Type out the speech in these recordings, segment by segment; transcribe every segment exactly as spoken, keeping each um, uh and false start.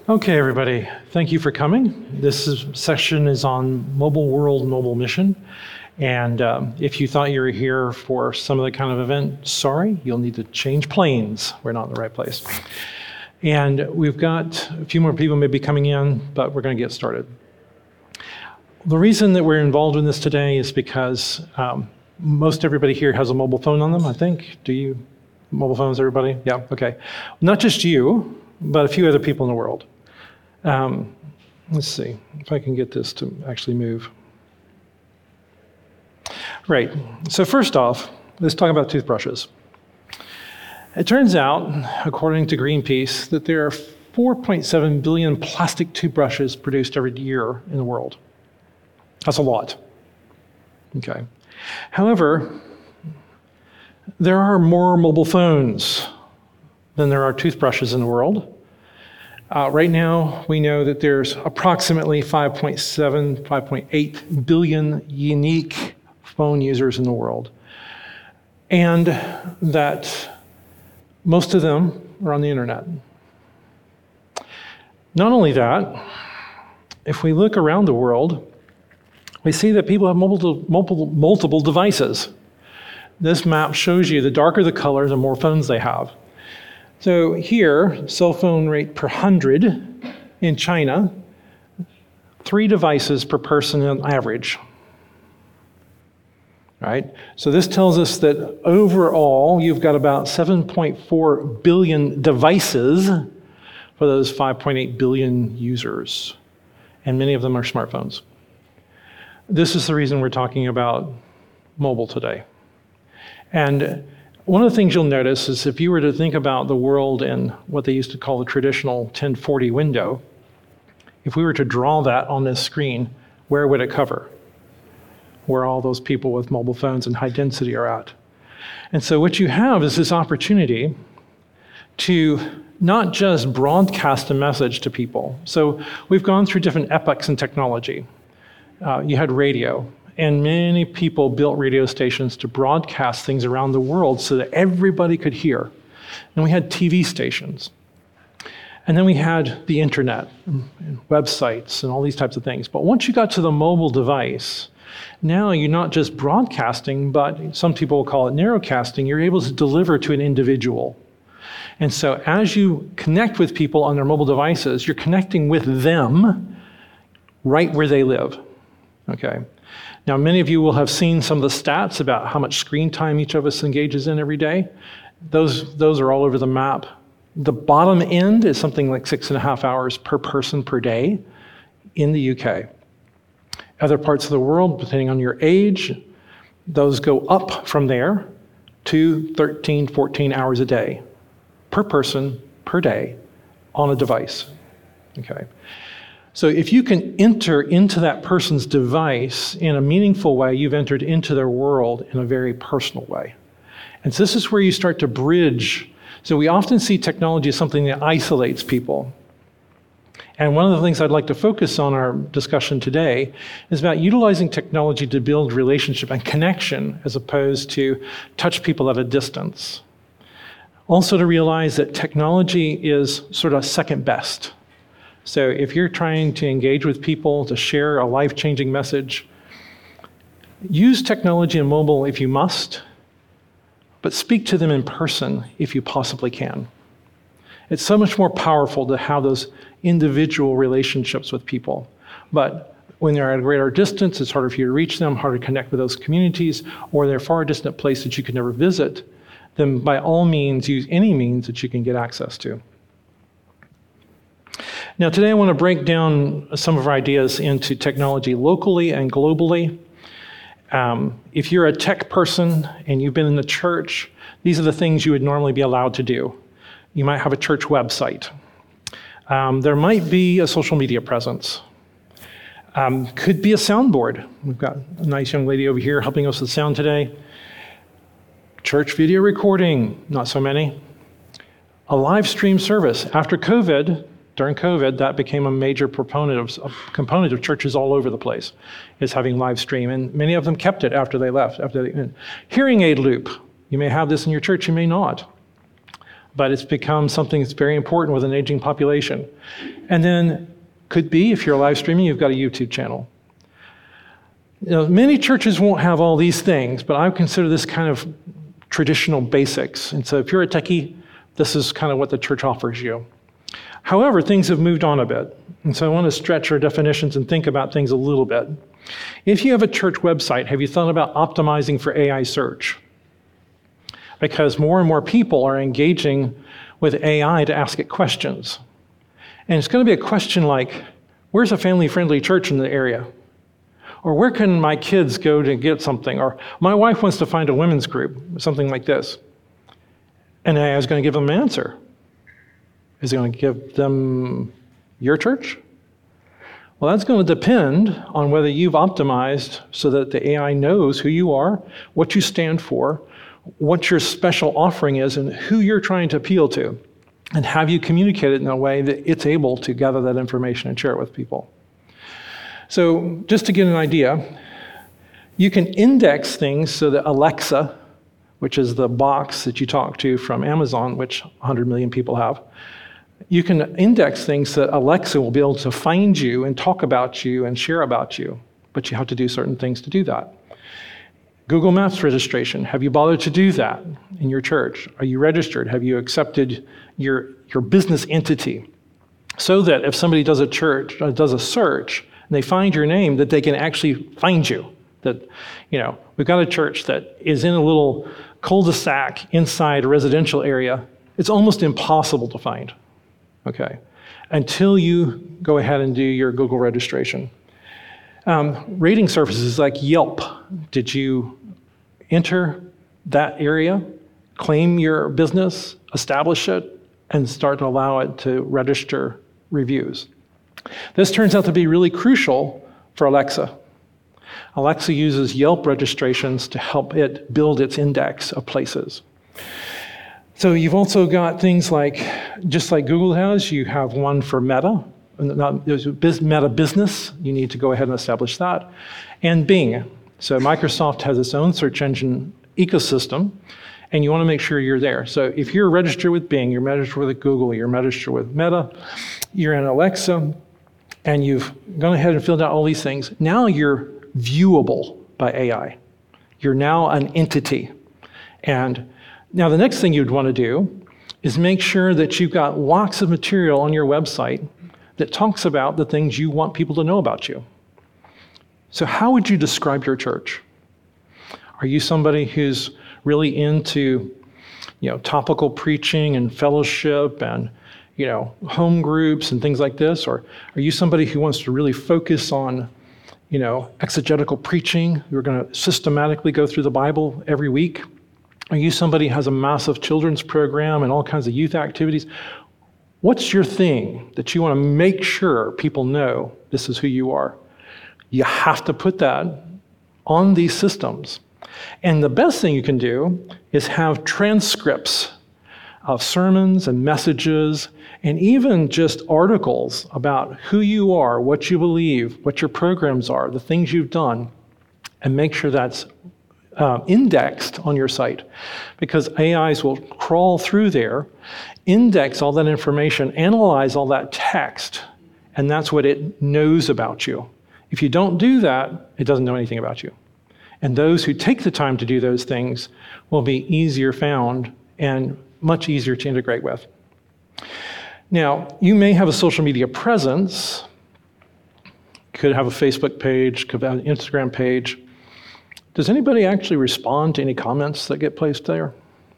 Okay, everybody, thank you for coming. This is, session is on Mobile World Mobile Mission. And um, if you thought you were here for some other kind of event, sorry, you'll need to change planes. We're not in the right place. And we've got a few more people maybe coming in, but we're going to get started. The reason that we're involved in this today is because um, most everybody here has a mobile phone on them, I think. Do you? Mobile phones, everybody? Yeah, okay. Not just you, but a few other people in the world. Um, let's see if I can get this to actually move. Right, so first off, let's talk about toothbrushes. It turns out, according to Greenpeace, that there are four point seven billion plastic toothbrushes produced every year in the world. That's a lot. Okay. However, there are more mobile phones than there are toothbrushes in the world. Uh, right now, we know that there's approximately five point seven, five point eight billion unique phone users in the world, and that most of them are on the internet. Not only that, if we look around the world, we see that people have multiple, multiple, multiple devices. This map shows you the darker the color, the more phones they have. So here, cell phone rate per hundred in China, three devices per person on average. Right? So this tells us that overall, you've got about seven point four billion devices for those five point eight billion users, and many of them are smartphones. This is the reason we're talking about mobile today. And one of the things you'll notice is if you were to think about the world in what they used to call the traditional ten forty window, if we were to draw that on this screen, where would it cover? Where all those people with mobile phones and high density are at. And so what you have is this opportunity to not just broadcast a message to people. So we've gone through different epochs in technology. Uh, you had radio, and many people built radio stations to broadcast things around the world so that everybody could hear. And we had T V stations. And then we had the internet, and websites, and all these types of things. But once you got to the mobile device, now you're not just broadcasting, but some people will call it narrowcasting. You're able to deliver to an individual. And so as you connect with people on their mobile devices, you're connecting with them right where they live. Okay. Now, many of you will have seen some of the stats about how much screen time each of us engages in every day. Those, those are all over the map. The bottom end is something like six and a half hours per person per day in the U K. Other parts of the world, depending on your age, those go up from there to thirteen, fourteen hours a day per person per day on a device. Okay. So if you can enter into that person's device in a meaningful way, you've entered into their world in a very personal way. And so this is where you start to bridge. So we often see technology as something that isolates people. And one of the things I'd like to focus on our discussion today is about utilizing technology to build relationship and connection as opposed to touch people at a distance. Also to realize that technology is sort of second best. So if you're trying to engage with people to share a life-changing message, use technology and mobile if you must, but speak to them in person if you possibly can. It's so much more powerful to have those individual relationships with people. But when they're at a greater distance, it's harder for you to reach them, harder to connect with those communities, or they're far distant place that you can never visit, then by all means, use any means that you can get access to. Now, today I want to break down some of our ideas into technology locally and globally. Um, if you're a tech person and you've been in the church, these are the things you would normally be allowed to do. You might have a church website. Um, there might be a social media presence. Um, could be a soundboard. We've got a nice young lady over here helping us with sound today. Church video recording, not so many. A live stream service. After COVID, during COVID, that became a major proponent of, a component of churches all over the place, is having live stream. And many of them kept it after they left. After they, hearing aid loop. You may have this in your church, you may not. but it's become something that's very important with an aging population. And then could be, if you're live streaming, you've got a YouTube channel. You know, many churches won't have all these things, but I consider this kind of traditional basics. And so if you're a techie, this is kind of what the church offers you. However, things have moved on a bit. And so I want to stretch our definitions and think about things a little bit. If you have a church website, have you thought about optimizing for A I search? Because more and more people are engaging with A I to ask it questions. And it's going to be a question like, where's a family-friendly church in the area? Or where can my kids go to get something? Or my wife wants to find a women's group, something like this. And A I is going to give them an answer. Is it going to give them your church? Well, that's going to depend on whether you've optimized so that the A I knows who you are, what you stand for, what your special offering is, and who you're trying to appeal to. And have you communicated in a way that it's able to gather that information and share it with people? So just to get an idea, you can index things so that Alexa, which is the box that you talk to from Amazon, which one hundred million people have, you can index things so that Alexa will be able to find you and talk about you and share about you, but you have to do certain things to do that. Google Maps registration, have you bothered to do that in your church? Are you registered? Have you accepted your, your business entity? So that if somebody does a church, uh, does a search, and they find your name, that they can actually find you. That, you know, we've got a church that is in a little cul-de-sac inside a residential area. It's almost impossible to find, okay, until you go ahead and do your Google registration. Um, rating services like Yelp, did you enter that area, claim your business, establish it, and start to allow it to register reviews? This turns out to be really crucial for Alexa. Alexa uses Yelp registrations to help it build its index of places. So you've also got things like, just like Google has, you have one for Meta. Not, there's Meta Business, you need to go ahead and establish that. And Bing. So Microsoft has its own search engine ecosystem, and you want to make sure you're there. So if you're registered with Bing, you're registered with Google, you're registered with Meta, you're in Alexa, and you've gone ahead and filled out all these things, now you're viewable by A I. You're now an entity. And now the next thing you'd want to do is make sure that you've got lots of material on your website that talks about the things you want people to know about you. So how would you describe your church? Are you somebody who's really into, you know, topical preaching and fellowship and, you know, home groups and things like this? Or are you somebody who wants to really focus on, you know, exegetical preaching? You're going to systematically go through the Bible every week? Are you somebody who has a massive children's program and all kinds of youth activities? What's your thing that you want to make sure people know this is who you are? You have to put that on these systems. And the best thing you can do is have transcripts of sermons and messages and even just articles about who you are, what you believe, what your programs are, the things you've done, and make sure that's uh, indexed on your site. Because A Is will crawl through there, index all that information, analyze all that text, and that's what it knows about you. If you don't do that, it doesn't know anything about you. And those who take the time to do those things will be easier found and much easier to integrate with. Now, you may have a social media presence, could have a Facebook page, could have an Instagram page. Does anybody actually respond to any comments that get placed there?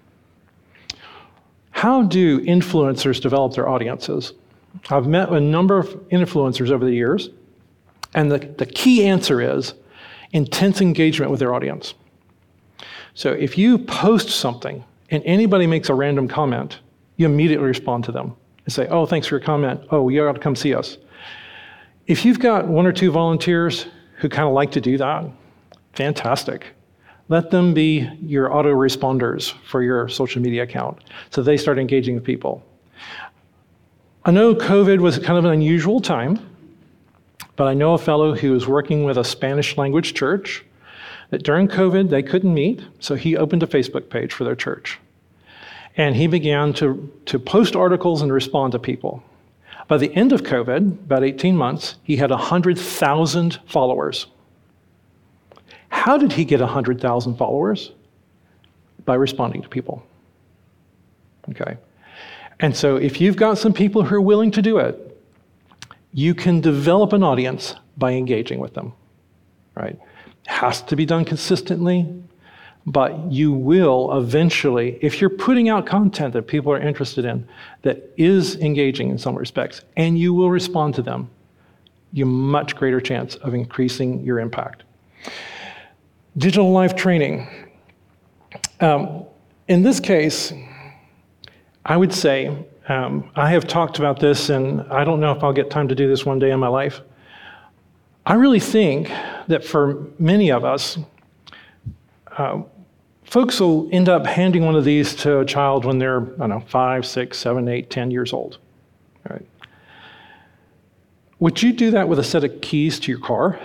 How do influencers develop their audiences? I've met a number of influencers over the years, and the, the key answer is intense engagement with their audience. So if you post something and anybody makes a random comment, you immediately respond to them and say, oh, thanks for your comment. Oh, you ought to come see us. If you've got one or two volunteers who kind of like to do that, fantastic. Let them be your autoresponders for your social media account so they start engaging with people. I know COVID was kind of an unusual time, but I know a fellow who was working with a Spanish language church that during COVID they couldn't meet, so he opened a Facebook page for their church. And he began to, to post articles and respond to people. By the end of COVID, about eighteen months, he had one hundred thousand followers. How did he get one hundred thousand followers? By responding to people. Okay. And so if you've got some people who are willing to do it, you can develop an audience by engaging with them, right? It has to be done consistently, but you will eventually, if you're putting out content that people are interested in, that is engaging in some respects, and you will respond to them, you have a much greater chance of increasing your impact. Digital life training. Um, in this case, I would say, um, I have talked about this, and I don't know if I'll get time to do this one day in my life. I really think that for many of us, uh, folks will end up handing one of these to a child when they're, I don't know, five, six, seven, eight, ten years old. All right. Would you do that with a set of keys to your car?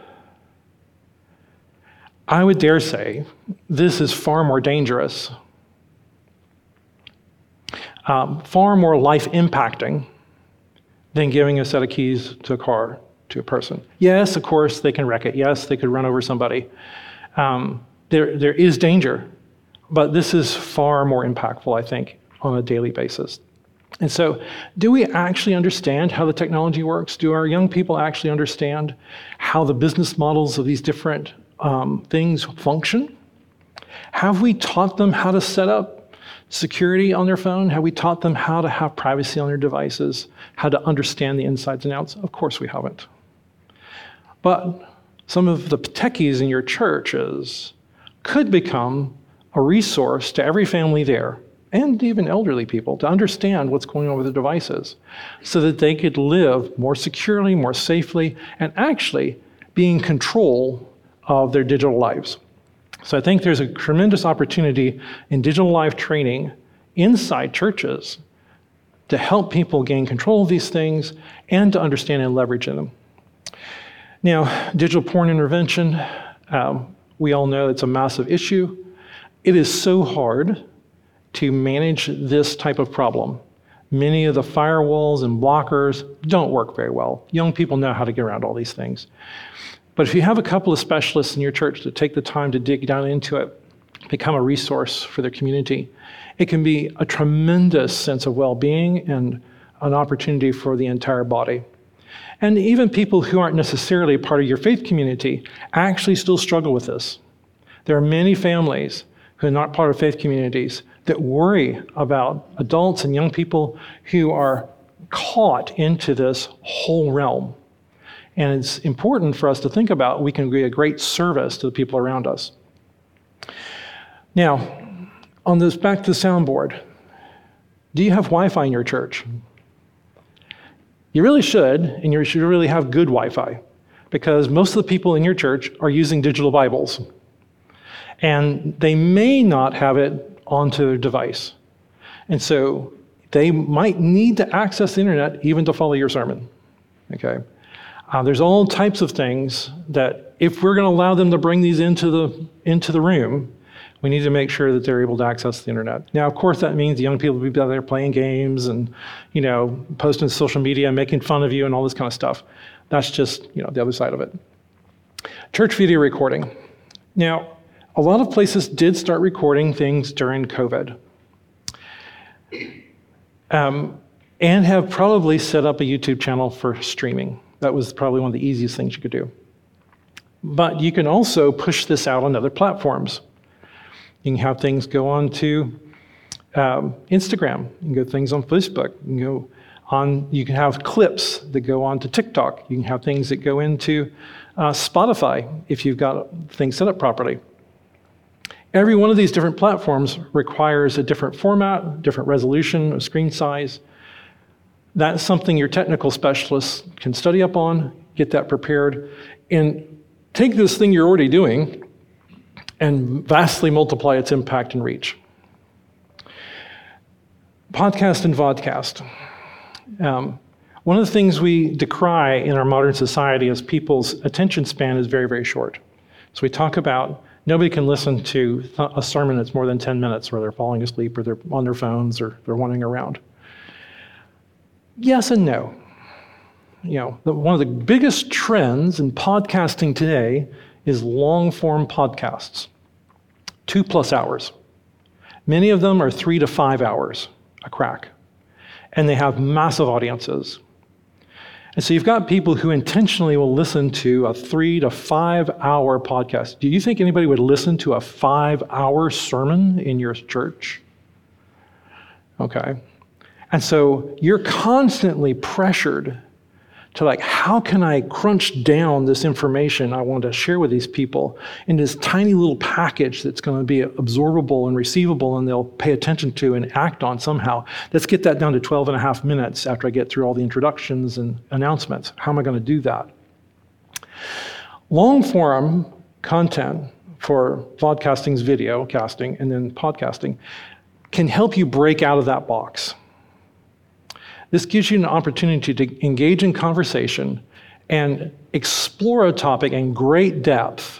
I would dare say this is far more dangerous, um, far more life-impacting than giving a set of keys to a car to a person. Yes, of course, they can wreck it. Yes, they could run over somebody. Um, there, there is danger, but this is far more impactful, I think, on a daily basis. And so, do we actually understand how the technology works? Do our young people actually understand how the business models of these different um, things function? Have we taught them how to set up security on their phone? Have we taught them how to have privacy on their devices? How to understand the insides and outs? Of course we haven't. But some of the techies in your churches could become a resource to every family there, and even elderly people, to understand what's going on with their devices so that they could live more securely, more safely, and actually be in control of their digital lives. So I think there's a tremendous opportunity in digital life training inside churches to help people gain control of these things and to understand and leverage in them. Now, digital porn intervention, um, we all know it's a massive issue. It is so hard to manage this type of problem. Many of the firewalls and blockers don't work very well. Young people know how to get around all these things. But if you have a couple of specialists in your church that take the time to dig down into it, become a resource for their community, it can be a tremendous sense of well-being and an opportunity for the entire body. And even people who aren't necessarily part of your faith community actually still struggle with this. There are many families who are not part of faith communities that worry about adults and young people who are caught into this whole realm. And it's important for us to think about we can be a great service to the people around us. Now, on this, back to the soundboard, do you have Wi-Fi in your church? You really should, and you should really have good Wi-Fi, because most of the people in your church are using digital Bibles. And they may not have it onto their device. And so they might need to access the internet even to follow your sermon, okay? Uh, there's all types of things that if we're going to allow them to bring these into the, into the room, we need to make sure that they're able to access the internet. Now, of course, that means young people will be out there playing games and, you know, posting to social media, making fun of you and all this kind of stuff. That's just, you know, the other side of it. Church video recording. Now, a lot of places did start recording things during COVID. Um, and have probably set up a YouTube channel for streaming. That was probably one of the easiest things you could do. But you can also push this out on other platforms. You can have things go on to um, Instagram. You can go things on Facebook. You can go on. You can have clips that go on to TikTok. You can have things that go into uh, Spotify if you've got things set up properly. Every one of these different platforms requires a different format, different resolution, a screen size. That's something your technical specialists can study up on, get that prepared, and take this thing you're already doing and vastly multiply its impact and reach. Podcast and vodcast. Um, one of the things we decry in our modern society is people's attention span is very, very short. So we talk about Nobody can listen to th- a sermon that's more than ten minutes where they're falling asleep or they're on their phones or they're wandering around. Yes and no. You know, the, one of the biggest trends in podcasting today is long-form podcasts, two plus hours. Many of them are three to five hours a crack, and they have massive audiences. And so you've got people who intentionally will listen to a three to five hour podcast. Do you think anybody would listen to a five hour sermon in your church? Okay. And so you're constantly pressured to like, how can I crunch down this information I want to share with these people in this tiny little package that's going to be absorbable and receivable and they'll pay attention to and act on somehow. Let's get that down to twelve and a half minutes after I get through all the introductions and announcements. How am I going to do that? Long form content for podcasting's video casting and then podcasting can help you break out of that box. This gives you an opportunity to engage in conversation and explore a topic in great depth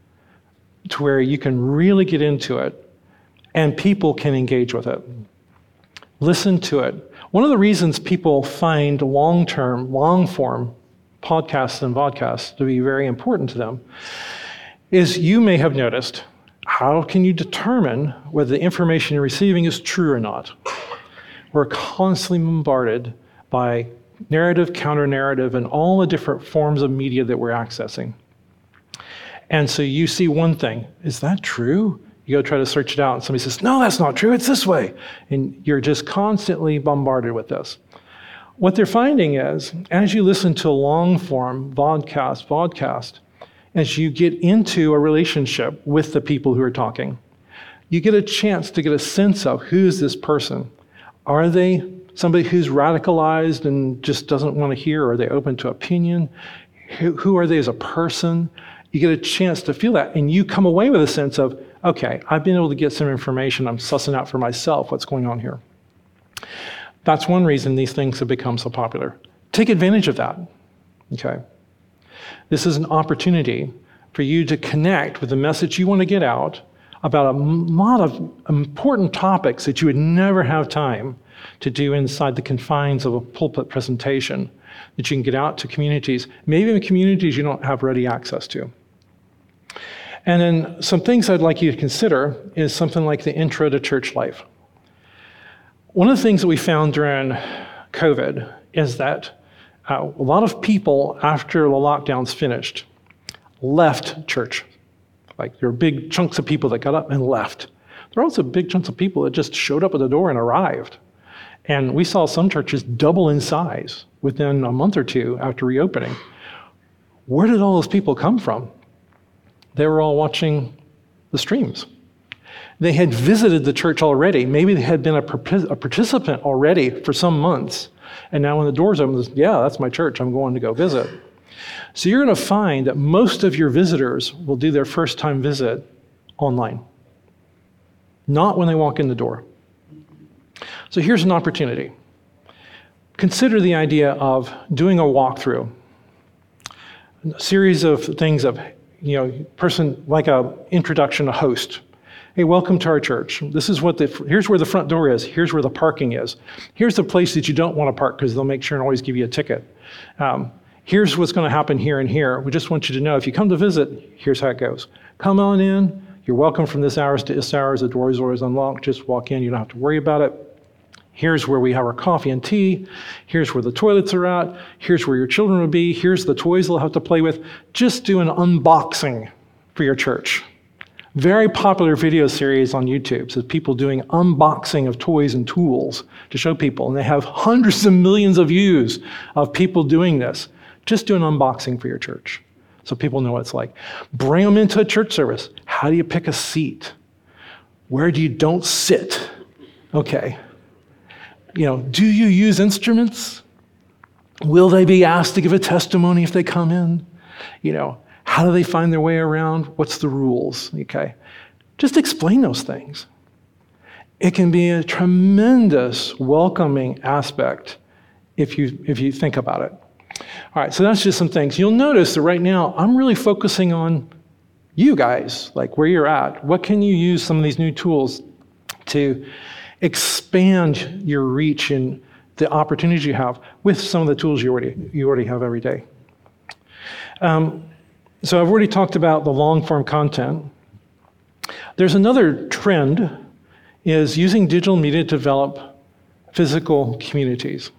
to where you can really get into it and people can engage with it. Listen to it. One of the reasons people find long-term, long-form podcasts and vodcasts to be very important to them is you may have noticed, how can you determine whether the information you're receiving is true or not? We're constantly bombarded by narrative, counter-narrative, and all the different forms of media that we're accessing. And so you see one thing, is that true? You go try to search it out, and somebody says, no, that's not true, it's this way. And you're just constantly bombarded with this. What they're finding is, as you listen to a long-form vodcast, vodcast, as you get into a relationship with the people who are talking, you get a chance to get a sense of who's this person. Are they somebody who's radicalized and just doesn't want to hear? Are they open to opinion? Who, who are they as a person? You get a chance to feel that, and you come away with a sense of, okay, I've been able to get some information. I'm sussing out for myself what's going on here. That's one reason these things have become so popular. Take advantage of that, okay? This is an opportunity for you to connect with the message you want to get out about a lot of important topics that you would never have time to do inside the confines of a pulpit presentation, that you can get out to communities, maybe even communities you don't have ready access to. And then some things I'd like you to consider is something like the Intro to Church Life. One of the things that we found during COVID is that uh, a lot of people, after the lockdowns finished, left church. Like there were big chunks of people that got up and left. There are also big chunks of people that just showed up at the door and arrived. And we saw some churches double in size within a month or two after reopening. Where did all those people come from? They were all watching the streams. They had visited the church already. Maybe they had been a, a participant already for some months. And now when the doors open, yeah, that's my church. I'm going to go visit. So you're going to find that most of your visitors will do their first time visit online, not when they walk in the door. So here's an opportunity. Consider the idea of doing a walkthrough, a series of things of, you know, person like a introduction, a host. Hey, welcome to our church. This is what the, here's where the front door is. Here's where the parking is. Here's the place that you don't want to park because they'll make sure and always give you a ticket. Um, Here's what's going to happen here and here. We just want you to know, if you come to visit, here's how it goes. Come on in. You're welcome from this hours to this hours. The door is always unlocked. Just walk in. You don't have to worry about it. Here's where we have our coffee and tea. Here's where the toilets are at. Here's where your children will be. Here's the toys they'll have to play with. Just do an unboxing for your church. Very popular video series on YouTube. So people doing unboxing of toys and tools to show people. And they have hundreds of millions of views of people doing this. Just do an unboxing for your church so people know what it's like. Bring them into a church service. How do you pick a seat? Where do you don't sit? Okay. You know, do you use instruments? Will they be asked to give a testimony if they come in? You know, how do they find their way around? What's the rules? Okay. Just explain those things. It can be a tremendous welcoming aspect if you if you think about it. All right, so that's just some things. You'll notice that right now I'm really focusing on you guys, like where you're at, what can you use some of these new tools to expand your reach and the opportunities you have with some of the tools you already you already have every day. Um, so I've already talked about the long-form content. There's another trend is using digital media to develop physical communities.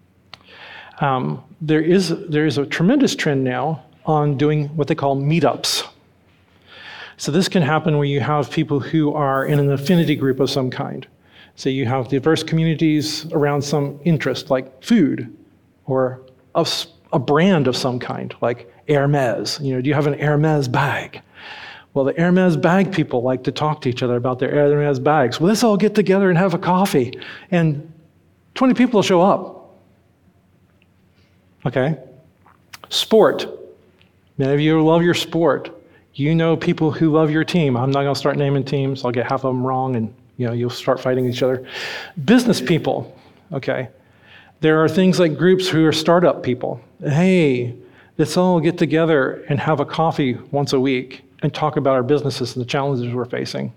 Um, there is there is a tremendous trend now on doing what they call meetups. So this can happen where you have people who are in an affinity group of some kind. So you have diverse communities around some interest, like food, or a, a brand of some kind, like Hermes. You know, do you have an Hermes bag? Well, the Hermes bag people like to talk to each other about their Hermes bags. Well, let's all get together and have a coffee, and twenty people will show up. Okay? Sport. Many of you love your sport. You know people who love your team. I'm not going to start naming teams. I'll get half of them wrong, and you know, you'll start fighting each other. Business people, okay? There are things like groups who are startup people. Hey, let's all get together and have a coffee once a week and talk about our businesses and the challenges we're facing.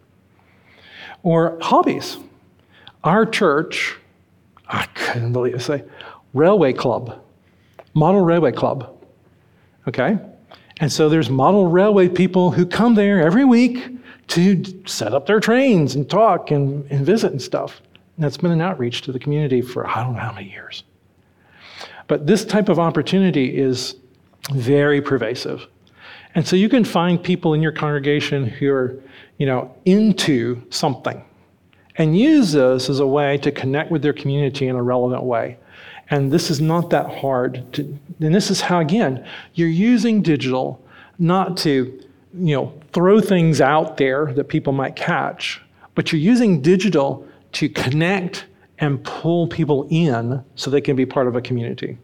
Or hobbies. Our church, I couldn't believe it, say, Railway Club, Model Railway Club, okay? And so there's model railway people who come there every week to set up their trains and talk and, and visit and stuff. And that's been an outreach to the community for I don't know how many years. But this type of opportunity is very pervasive. And so you can find people in your congregation who are, you know, into something and use this as a way to connect with their community in a relevant way. And this is not that hard to, and this is how, again, you're using digital not to, you know, throw things out there that people might catch, but you're using digital to connect and pull people in so they can be part of a community.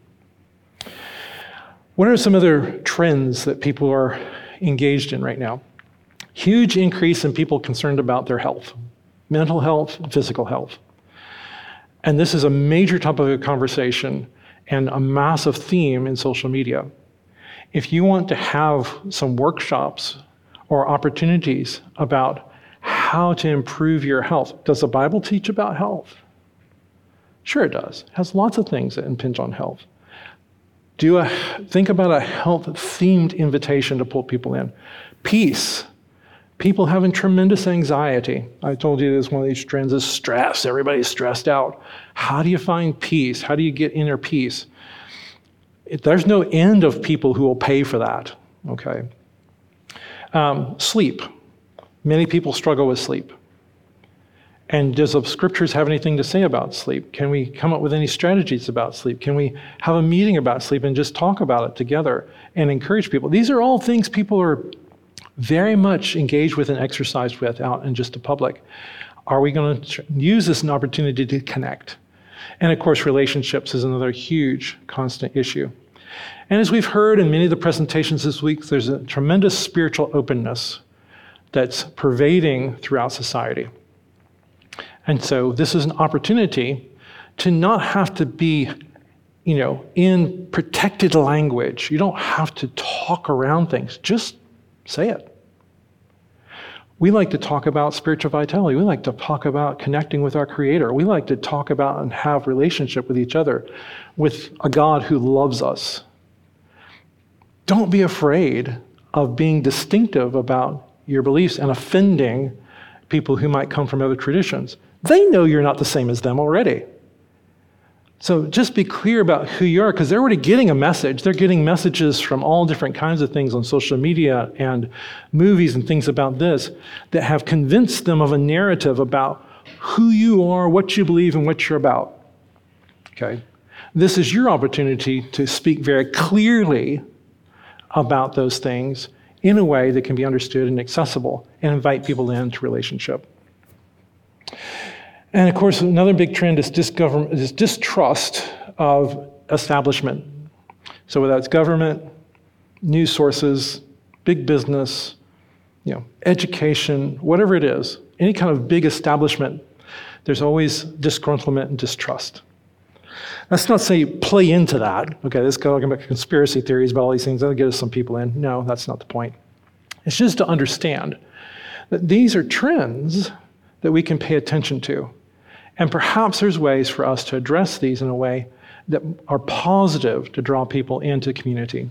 What are some other trends that people are engaged in right now? Huge increase in people concerned about their health, mental health, and physical health. And this is a major topic of conversation and a massive theme in social media. If you want to have some workshops or opportunities about how to improve your health, does the Bible teach about health? Sure it does. It has lots of things that impinge on health. Do a, think about a health-themed invitation to pull people in. Peace. People having tremendous anxiety. I told you this, one of these trends is stress. Everybody's stressed out. How do you find peace? How do you get inner peace? It, there's no end of people who will pay for that, okay? Um, sleep. Many people struggle with sleep. And does the scriptures have anything to say about sleep? Can we come up with any strategies about sleep? Can we have a meeting about sleep and just talk about it together and encourage people? These are all things people are very much engaged with and exercised with out in just the public. Are we going to use this as an opportunity to connect? And of course, relationships is another huge constant issue. And as we've heard in many of the presentations this week, there's a tremendous spiritual openness that's pervading throughout society. And so this is an opportunity to not have to be, you know, in protected language. You don't have to talk around things. Just say it. We like to talk about spiritual vitality. We like to talk about connecting with our Creator. We like to talk about and have relationship with each other, with a God who loves us. Don't be afraid of being distinctive about your beliefs and offending people who might come from other traditions. They know you're not the same as them already. So just be clear about who you are, because they're already getting a message. They're getting messages from all different kinds of things on social media and movies and things about this that have convinced them of a narrative about who you are, what you believe, and what you're about. Okay? This is your opportunity to speak very clearly about those things in a way that can be understood and accessible and invite people into relationship. And of course, another big trend is, disgovern- is distrust of establishment. So whether it's government, news sources, big business, you know, education, whatever it is, any kind of big establishment, there's always disgruntlement and distrust. Let's not say play into that. Okay, this is talking about conspiracy theories about all these things. That'll get us some people in. No, that's not the point. It's just to understand that these are trends that we can pay attention to. And perhaps there's ways for us to address these in a way that are positive to draw people into community.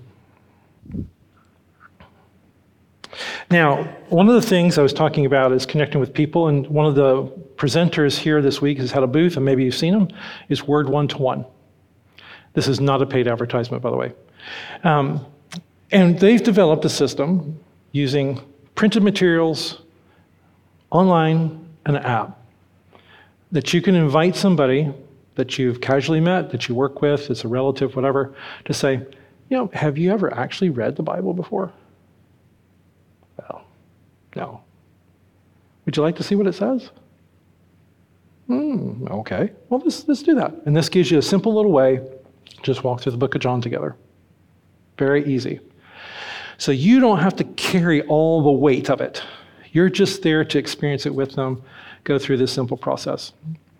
Now, one of the things I was talking about is connecting with people, and one of the presenters here this week has had a booth, and maybe you've seen him, is Word One-to-One. This is not a paid advertisement, by the way. Um, and they've developed a system using printed materials, online, and an app, that you can invite somebody that you've casually met, that you work with, it's a relative, whatever, to say, you know, have you ever actually read the Bible before? Well, no. Would you like to see what it says? Hmm, okay. Well, let's, let's do that. And this gives you a simple little way. Just walk through the book of John together. Very easy. So you don't have to carry all the weight of it. You're just there to experience it with them, go through this simple process.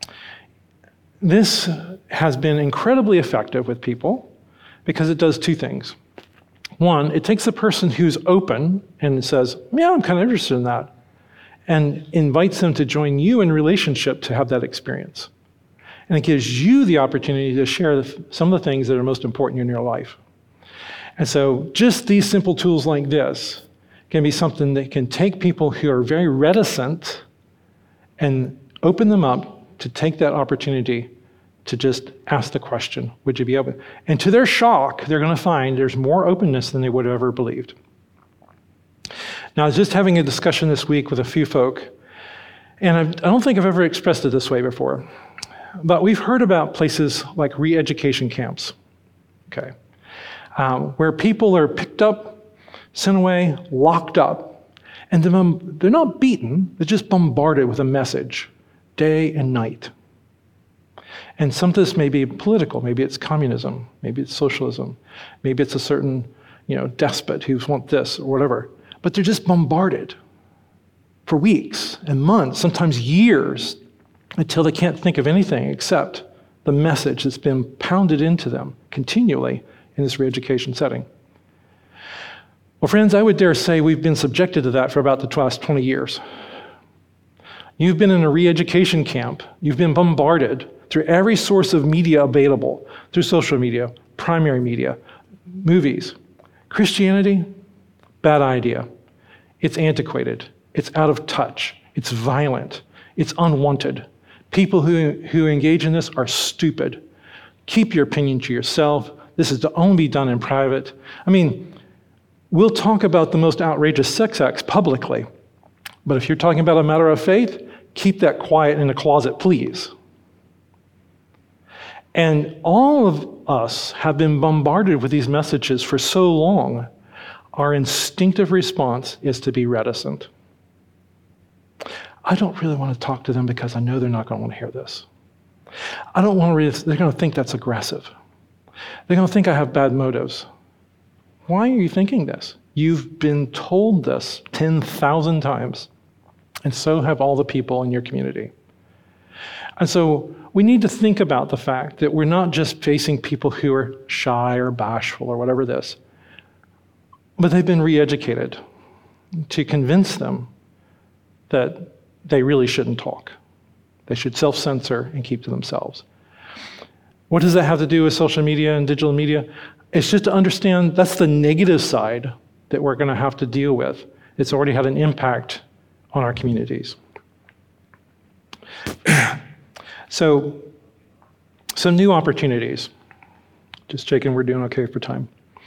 This has been incredibly effective with people because it does two things. One, it takes the person who's open and says, yeah, I'm kind of interested in that, and invites them to join you in relationship to have that experience. And it gives you the opportunity to share some of the things that are most important in your life. And so just these simple tools like this can be something that can take people who are very reticent and open them up to take that opportunity to just ask the question, would you be open? And to their shock, they're going to find there's more openness than they would have ever believed. Now, I was just having a discussion this week with a few folk, and I've, I don't think I've ever expressed it this way before, but we've heard about places like re-education camps, okay, um, where people are picked up, sent away, locked up, and they're not beaten, they're just bombarded with a message day and night. And some of this may be political, maybe it's communism, maybe it's socialism, maybe it's a certain, you know, despot who wants this or whatever. But they're just bombarded for weeks and months, sometimes years, until they can't think of anything except the message that's been pounded into them continually in this re-education setting. Well, friends, I would dare say we've been subjected to that for about the last twenty years. You've been in a re-education camp. You've been bombarded through every source of media available, through social media, primary media, movies. Christianity, bad idea. It's antiquated. It's out of touch. It's violent. It's unwanted. People who, who engage in this are stupid. Keep your opinion to yourself. This is to only be done in private. I mean, we'll talk about the most outrageous sex acts publicly, but if you're talking about a matter of faith, keep that quiet in the closet, please. And all of us have been bombarded with these messages for so long, our instinctive response is to be reticent. I don't really want to talk to them because I know they're not going to want to hear this. I don't want to read this. They're going to think that's aggressive. They're going to think I have bad motives. Why are you thinking this? You've been told this ten thousand times, and so have all the people in your community. And so we need to think about the fact that we're not just facing people who are shy or bashful or whatever this, but they've been re-educated to convince them that they really shouldn't talk. They should self-censor and keep to themselves. What does that have to do with social media and digital media? It's just to understand that's the negative side that we're going to have to deal with. It's already had an impact on our communities. So, some new opportunities. Just checking we're doing okay for time.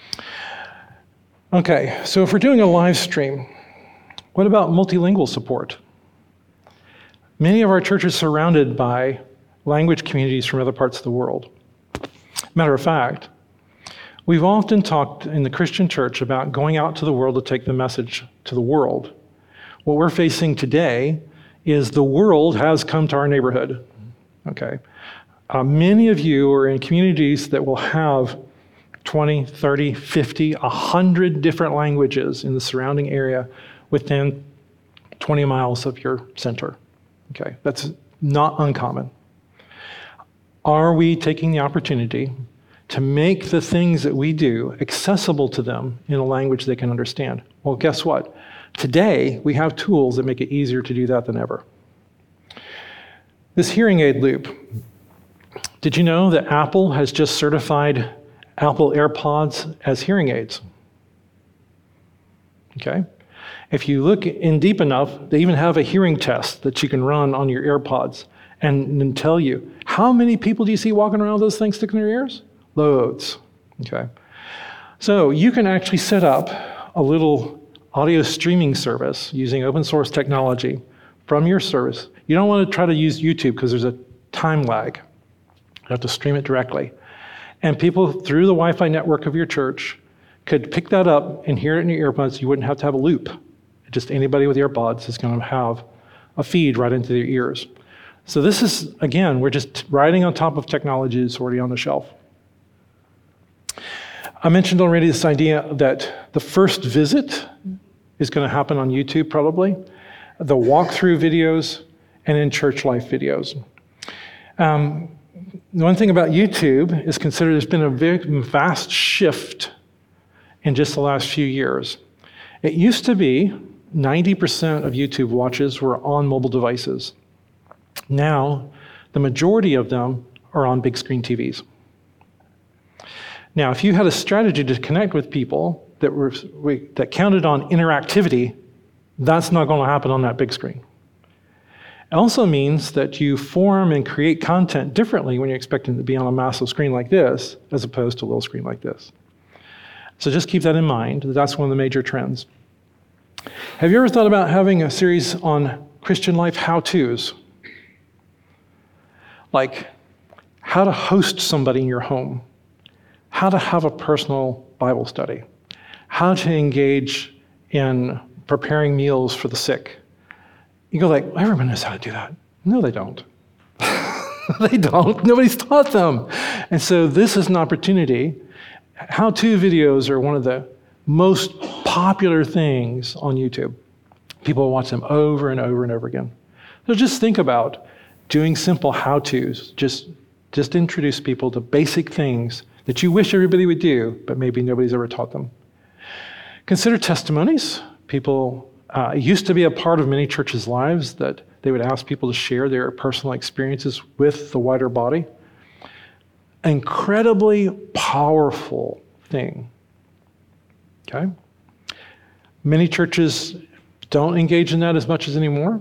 Okay, so if we're doing a live stream, what about multilingual support? Many of our churches are surrounded by language communities from other parts of the world. Matter of fact, we've often talked in the Christian church about going out to the world to take the message to the world. What we're facing today is the world has come to our neighborhood. Okay. Uh, many of you are in communities that will have twenty, thirty, fifty, one hundred different languages in the surrounding area within twenty miles of your center. Okay, that's not uncommon. Are we taking the opportunity to make the things that we do accessible to them in a language they can understand? Well, guess what? Today, we have tools that make it easier to do that than ever. This hearing aid loop. Did you know that Apple has just certified Apple AirPods as hearing aids? Okay. If you look in deep enough, they even have a hearing test that you can run on your AirPods and, and tell you, how many people do you see walking around with those things sticking in their ears? Loads. Okay. So you can actually set up a little audio streaming service using open source technology from your service. You don't want to try to use YouTube because there's a time lag. You have to stream it directly. And people through the Wi-Fi network of your church could pick that up and hear it in your earbuds. You wouldn't have to have a loop. Just anybody with earbuds is going to have a feed right into their ears. So this is, again, we're just riding on top of technology that's already on the shelf. I mentioned already this idea that the first visit is going to happen on YouTube probably, the walkthrough videos, and in church life videos. Um, the one thing about YouTube is consider there's been a very vast shift in just the last few years. It used to be ninety percent of YouTube watches were on mobile devices. Now, the majority of them are on big screen T Vs. Now, if you had a strategy to connect with people that were that counted on interactivity, that's not going to happen on that big screen. It also means that you form and create content differently when you're expecting to be on a massive screen like this, as opposed to a little screen like this. So just keep that in mind. That's one of the major trends. Have you ever thought about having a series on Christian life how-tos? Like how to host somebody in your home, how to have a personal Bible study, how to engage in preparing meals for the sick. You go like, everyone knows how to do that. No, they don't. They don't. Nobody's taught them. And so this is an opportunity. How-to videos are one of the most popular things on YouTube. People watch them over and over and over again. So just think about doing simple how-tos. Just, just introduce people to basic things that you wish everybody would do, but maybe nobody's ever taught them. Consider testimonies. People, uh, it used to be a part of many churches' lives that they would ask people to share their personal experiences with the wider body. Incredibly powerful thing. Okay? Many churches don't engage in that as much as anymore.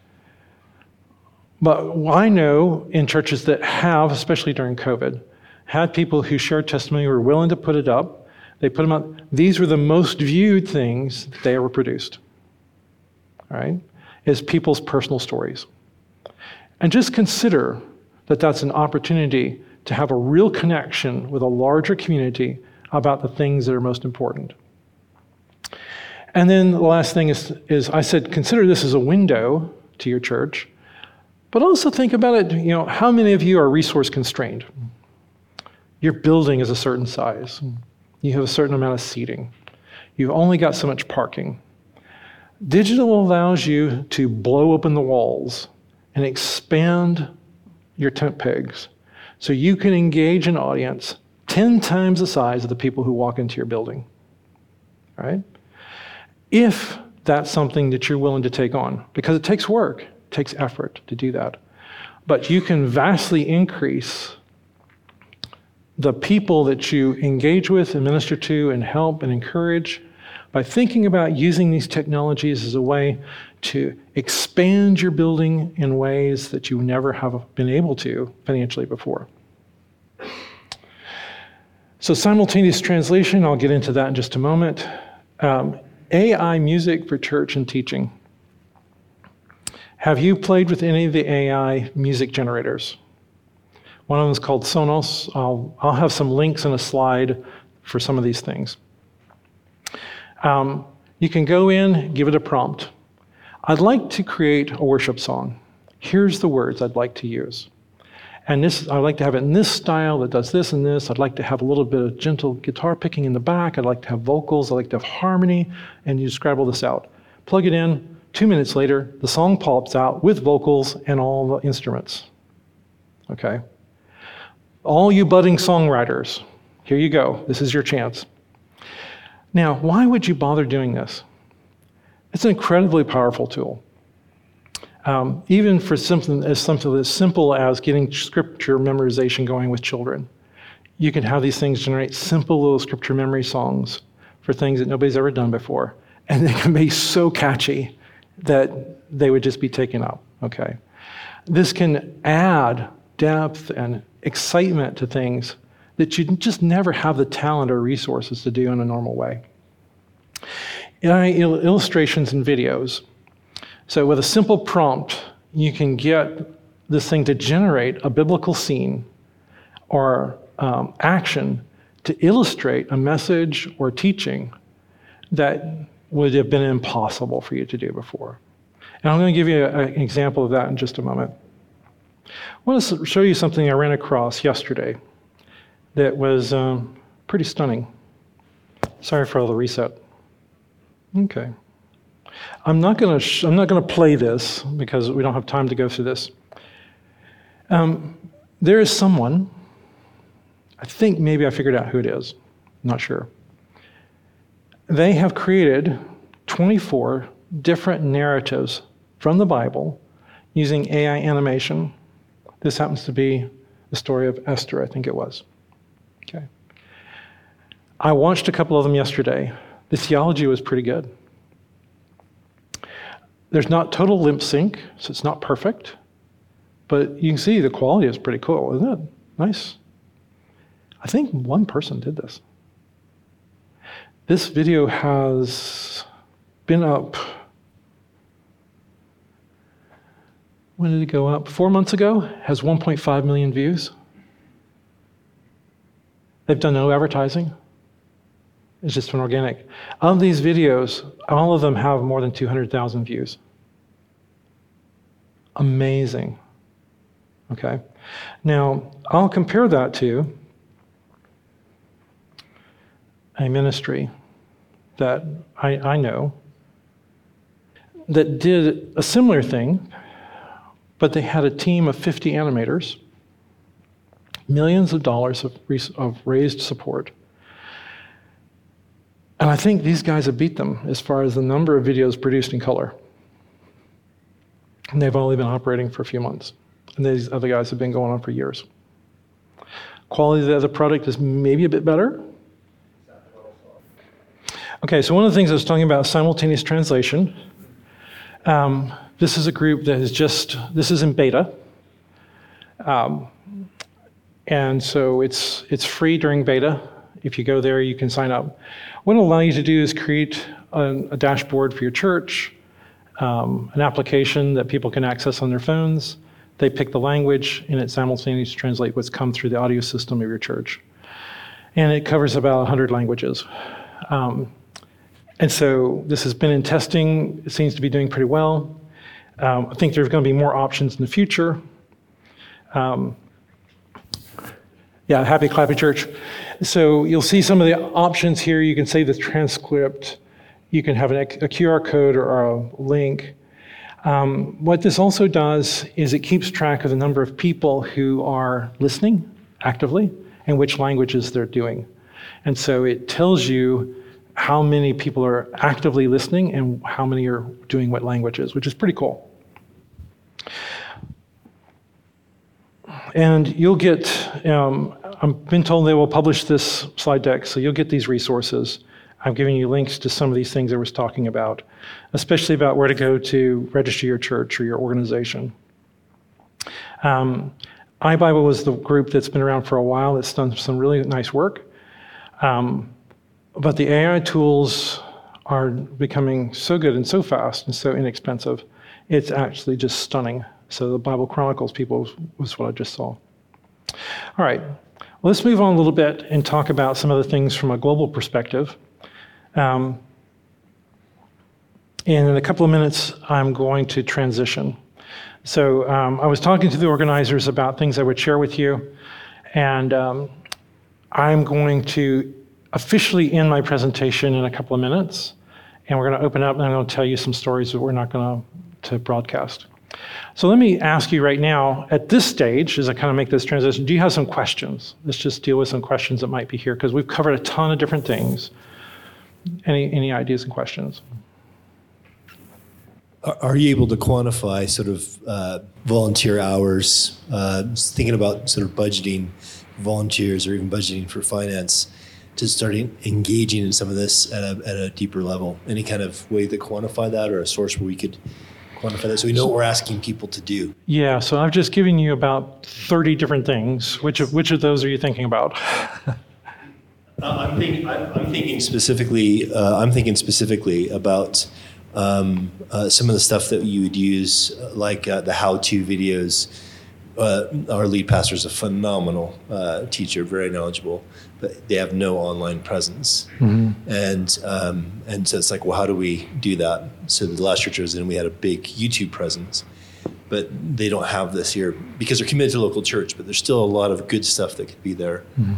But I know in churches that have, especially during COVID, had people who shared testimony who were willing to put it up. They put them up. These were the most viewed things that they ever produced. All right? Is people's personal stories. And just consider that that's an opportunity to have a real connection with a larger community about the things that are most important. And then the last thing is, is I said, consider this as a window to your church, but also think about it, you know, how many of you are resource constrained? Your building is a certain size. You have a certain amount of seating. You've only got so much parking. Digital allows you to blow open the walls and expand your tent pegs so you can engage an audience ten times the size of the people who walk into your building. All right? If that's something that you're willing to take on, because it takes work, it takes effort to do that. But you can vastly increase the people that you engage with and minister to and help and encourage by thinking about using these technologies as a way to expand your building in ways that you never have been able to financially before. So simultaneous translation, I'll get into that in just a moment. Um, A I music for church and teaching. Have you played with any of the A I music generators? One of them is called Sonos. I'll, I'll have some links in a slide for some of these things. Um, you can go in, give it a prompt. I'd like to create a worship song. Here's the words I'd like to use. And this, I'd like to have it in this style that does this and this. I'd like to have a little bit of gentle guitar picking in the back. I'd like to have vocals. I'd like to have harmony. And you scribble this out. Plug it in. Two minutes later, the song pops out with vocals and all the instruments. Okay? All you budding songwriters, here you go. This is your chance. Now, why would you bother doing this? It's an incredibly powerful tool. Um, even for something as something as simple as getting scripture memorization going with children. You can have these things generate simple little scripture memory songs for things that nobody's ever done before. And they can be so catchy that they would just be taken up, okay? This can add depth and excitement to things that you just never have the talent or resources to do in a normal way. Il- illustrations and videos. So with a simple prompt, you can get this thing to generate a biblical scene or um, action to illustrate a message or teaching that would have been impossible for you to do before. And I'm going to give you a, an example of that in just a moment. I want to show you something I ran across yesterday that was um, pretty stunning. Sorry for all the reset. Okay. I'm not going to sh- I'm not going to play this because we don't have time to go through this. Um, there is someone, I think maybe I figured out who it is. I'm not sure. They have created twenty-four different narratives from the Bible using A I animation. This happens to be the story of Esther, I think it was. Okay. I watched a couple of them yesterday. The theology was pretty good. There's not total lip sync, so it's not perfect, but you can see the quality is pretty cool, isn't it? Nice. I think one person did this. This video has been up, when did it go up? Four months ago, has one point five million views. They've done no advertising. It's just been organic. Of these videos, all of them have more than two hundred thousand views. Amazing. Okay. Now, I'll compare that to a ministry that I, I know that did a similar thing, but they had a team of fifty animators, millions of dollars of, of raised support. And I think these guys have beat them as far as the number of videos produced in color. And they've only been operating for a few months. And these other guys have been going on for years. Quality of the product is maybe a bit better. Okay, so one of the things I was talking about, simultaneous translation. Um, this is a group that is just, this is in beta. Um, and so it's it's free during beta. If you go there, you can sign up. What it'll allow you to do is create a, a dashboard for your church, um, an application that people can access on their phones. They pick the language, and it simultaneously translates what's come through the audio system of your church. And it covers about one hundred languages. Um, and so this has been in testing. It seems to be doing pretty well. Um, I think there's going to be more options in the future. Um, yeah, Happy Clappy Church. So you'll see some of the options here. You can save the transcript. You can have an, a Q R code or a link. Um, what this also does is it keeps track of the number of people who are listening actively and which languages they're doing. And so it tells you how many people are actively listening and how many are doing what languages, which is pretty cool. And you'll get, um, I've been told they will publish this slide deck, so you'll get these resources. I'm giving you links to some of these things I was talking about, especially about where to go to register your church or your organization. Um, iBible was the group that's been around for a while. It's done some really nice work. Um, but the A I tools are becoming so good and so fast and so inexpensive. It's actually just stunning. So the Bible Chronicles people was what I just saw. All right, well, let's move on a little bit and talk about some of the things from a global perspective. Um, and in a couple of minutes, I'm going to transition. So um, I was talking to the organizers about things I would share with you, and um, I'm going to officially end my presentation in a couple of minutes, and we're going to open up and I'm going to tell you some stories that we're not going to, to broadcast. So let me ask you right now, at this stage, as I kind of make this transition, do you have some questions? Let's just deal with some questions that might be here, because we've covered a ton of different things. Any any ideas and questions? Are, are you able to quantify sort of uh, volunteer hours, uh, thinking about sort of budgeting volunteers or even budgeting for finance to start engaging in some of this at a, at a deeper level? Any kind of way to quantify that, or a source where we could quantify that so we know what we're asking people to do? Yeah, so I've just given you about thirty different things. Which of, which of those are you thinking about? Uh, I'm thinking. I'm, I'm thinking specifically. Uh, I'm thinking specifically about um, uh, some of the stuff that you would use, uh, like uh, the how-to videos. Uh, our lead pastor is a phenomenal uh, teacher, very knowledgeable, but they have no online presence. Mm-hmm. And um, and so it's like, well, how do we do that? So the last church I was in, we had a big YouTube presence, but they don't have this here because they're committed to local church. But there's still a lot of good stuff that could be there. Mm-hmm.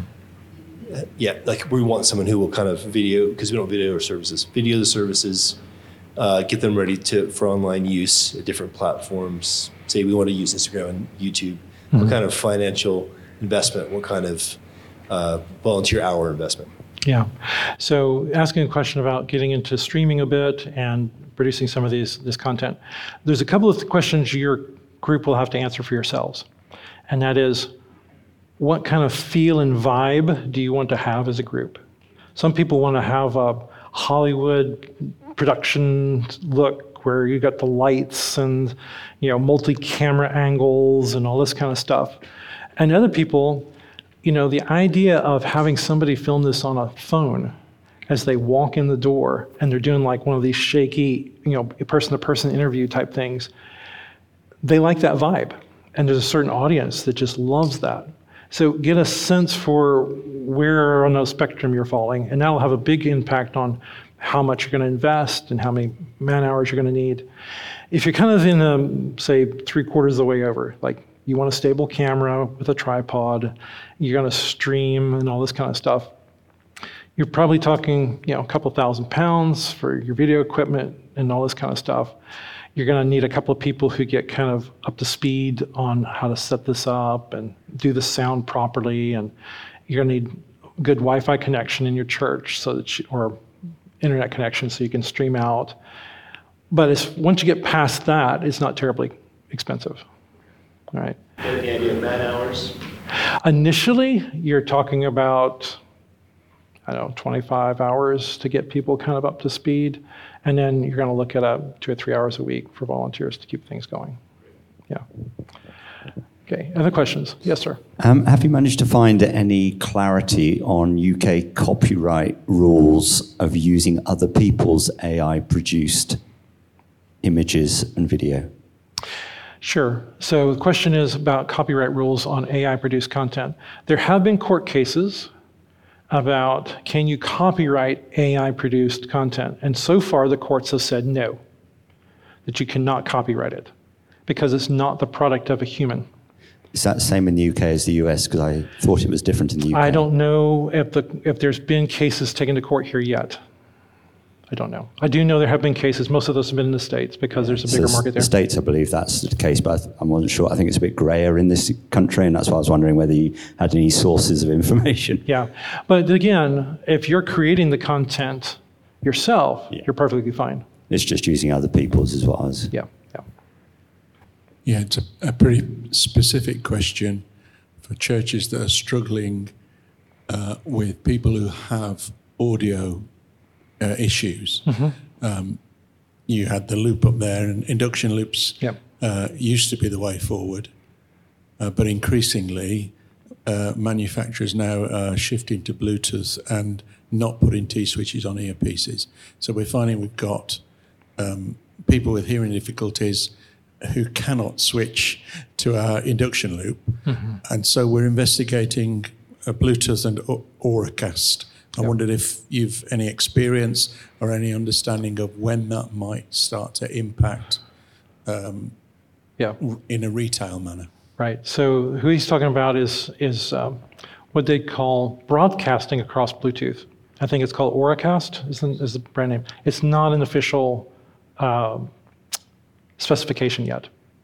Yeah, like we want someone who will kind of video, because we don't video our services, video the services, uh, get them ready to for online use at different platforms. Say we want to use Instagram and YouTube. Mm-hmm. What kind of financial investment, what kind of uh, volunteer hour investment? Yeah, so asking a question about getting into streaming a bit and producing some of these this content. There's a couple of questions your group will have to answer for yourselves, and that is, what kind of feel and vibe do you want to have as a group? Some people want to have a Hollywood production look where you got the lights and, you know, multi-camera angles and all this kind of stuff. And other people, you know, the idea of having somebody film this on a phone as they walk in the door and they're doing like one of these shaky, you know, person-to-person interview type things, they like that vibe. And there's a certain audience that just loves that. So get a sense for where on the spectrum you're falling, and that'll have a big impact on how much you're going to invest and how many man hours you're going to need. If you're kind of in, um, say, three quarters of the way over, like you want a stable camera with a tripod, you're going to stream and all this kind of stuff, you're probably talking, you know, a couple thousand pounds for your video equipment and all this kind of stuff. You're going to need a couple of people who get kind of up to speed on how to set this up and do the sound properly, and you're going to need good Wi-Fi connection in your church, so that you, or internet connection so you can stream out. But it's, once you get past that, it's not terribly expensive. All right. And the idea of man hours? Initially, you're talking about, I don't know, twenty-five hours to get people kind of up to speed. And then you're going to look at a two or three hours a week for volunteers to keep things going. Yeah. Okay. Other questions? Yes, sir. Um, have you managed to find any clarity on U K copyright rules of using other people's A I-produced images and video? Sure. So the question is about copyright rules on A I-produced content. There have been court cases about, can you copyright A I-produced content? And so far, the courts have said no, that you cannot copyright it because it's not the product of a human. Is that the same in the U K as the U S? Because I thought it was different in the U K. I don't know if the if there's been cases taken to court here yet. I don't know. I do know there have been cases. Most of those have been in the States because there's a bigger so market there. The States, I believe that's the case, but I wasn't sure. I think it's a bit grayer in this country, and that's why I was wondering whether you had any sources of information. Yeah. But again, if you're creating the content yourself, yeah. you're perfectly fine. It's just using other people's as well as... Yeah, yeah. Yeah, it's a, a pretty specific question for churches that are struggling uh, with people who have audio Uh, issues. Mm-hmm. Um, you had the loop up there, and induction loops yep. uh, used to be the way forward, uh, but increasingly uh, manufacturers now are shifting to Bluetooth and not putting T-switches on earpieces. So we're finding we've got um, people with hearing difficulties who cannot switch to our induction loop, mm-hmm. and so we're investigating a Bluetooth and Auracast. I yep. wondered if you've any experience or any understanding of when that might start to impact um, yeah. in a retail manner. Right. So who he's talking about is is um, what they call broadcasting across Bluetooth. I think it's called Auracast is the, is the brand name. It's not an official uh, specification yet.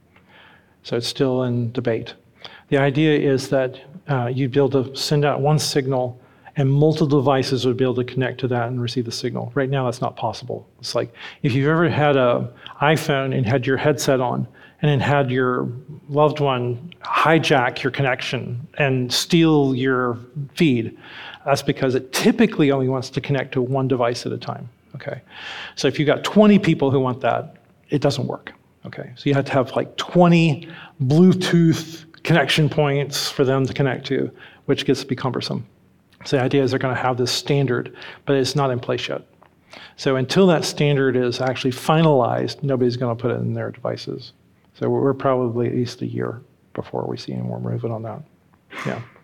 So it's still in debate. The idea is that uh, you'd be able to send out one signal and multiple devices would be able to connect to that and receive the signal. Right now, that's not possible. It's like if you've ever had an iPhone and had your headset on and then had your loved one hijack your connection and steal your feed, that's because it typically only wants to connect to one device at a time. Okay, so if you've got twenty people who want that, it doesn't work. Okay, so you have to have like twenty Bluetooth connection points for them to connect to, which gets to be cumbersome. So the idea is they're going to have this standard, but it's not in place yet. So until that standard is actually finalized, nobody's going to put it in their devices. So we're probably at least a year before we see any more movement on that. Yeah.